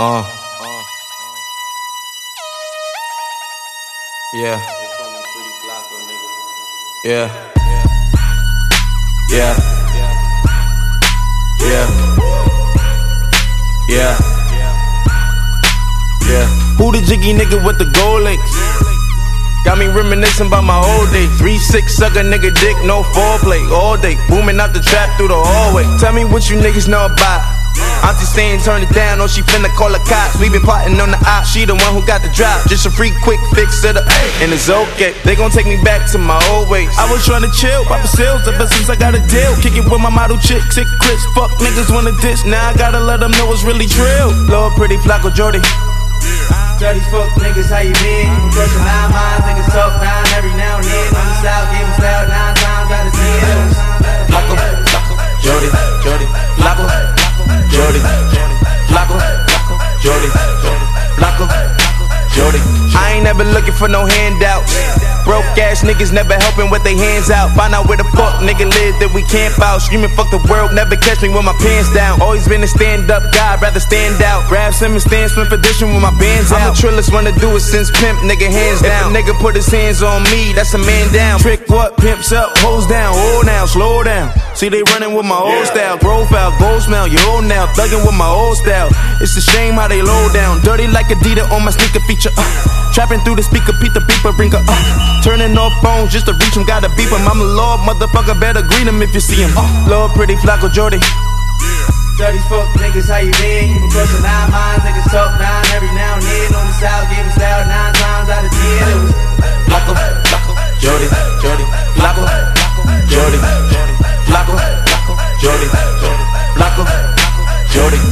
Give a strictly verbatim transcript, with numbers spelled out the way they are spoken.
Uh. Yeah. Yeah. Yeah. Yeah. Yeah. Yeah. Who the jiggy nigga with the gold links? Got me reminiscing about my old days. three six sucker nigga dick, no foreplay. All day, booming out the trap through the hallway. Tell me what you niggas know about. Auntie saying turn it down, or she finna call the cops. We been plotting on the op, she the one who got the drop. Just a free quick fix to the and it's okay. They gon' take me back to my old ways. I was tryna chill, pop the sales ever since I got a deal. Kick it with my model chick, sick Chris. Fuck niggas wanna diss, now I gotta let them know it's really trill. Lord pretty Flacco Jordy. Tell these fuck niggas how you been. You crushing nine minds, niggas talk nine every now and then. On the south, give them style nine times out of ten. Flacco, Jordy, Jordy, Flacco, Jordy, Flacco, Jordy, Flacco, Jordy. I ain't never looking for no handouts. Broke ass niggas never helping with their hands out. Find out where the fuck nigga live that we camp out. Screaming fuck the world, never catch me with my pants down. Always been a stand up guy, rather stand out. Grab some and stand swim for dishing with my bands out. I'm the trillest one to do it since pimp, nigga hands down. If a nigga put his hands on me, that's a man down. Trick what, pimps up, hoes down. Hold down, slow down. See they running with my old style. Profile, gold smell, you old now. Thugging with my old style. It's a shame how they low down. Dirty like Adidas on my sneaker feature. Uh. Trapping through the speaker, Pete the beeper, bring her up. Turning off phones just to reach him, gotta beep him. I'm a lord, motherfucker, better greet him if you see him. Uh, Lord pretty Flacco Jordy. Tell these fuck niggas how you been. You been crushing nine minds, niggas talk nine every now and then. On the south, give them style nine times out of ten. It was Flacco, Flacco, Jordy, Jordy, Flacco, Jordy, Flacco, Jordy, Flacco, Jordy.